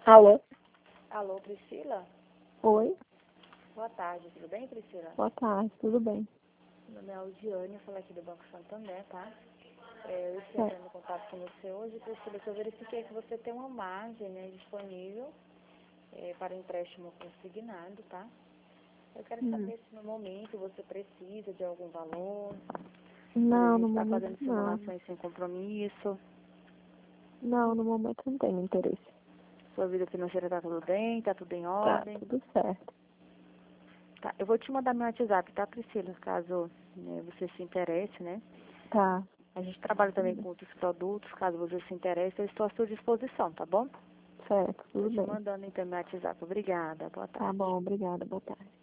Alô? Alô, Priscila? Oi? Boa tarde, tudo bem, Priscila? Boa tarde, tudo bem? Meu nome é Aldiane, eu falo aqui do Banco Santander, tá? Eu estou É. entrando em contato com você hoje, Priscila, que eu verifiquei que você tem uma margem, né, disponível para empréstimo consignado, tá? Eu quero saber se no momento você precisa de algum valor, se a Não, gente no está momento fazendo não. simulações sem compromisso, Não, no momento não tenho interesse. sua vida financeira está tudo bem, está tudo em Tá, ordem. tudo certo. Tá, eu vou te mandar meu WhatsApp, tá, Priscila, caso você se interesse, né? Tá, A gente trabalha também com outros produtos, caso você se interesse, eu estou à sua disposição, tá bom? certo, Estou tudo te bem. mandando então meu WhatsApp. Obrigada, boa Tá tarde. bom, obrigada, boa tarde.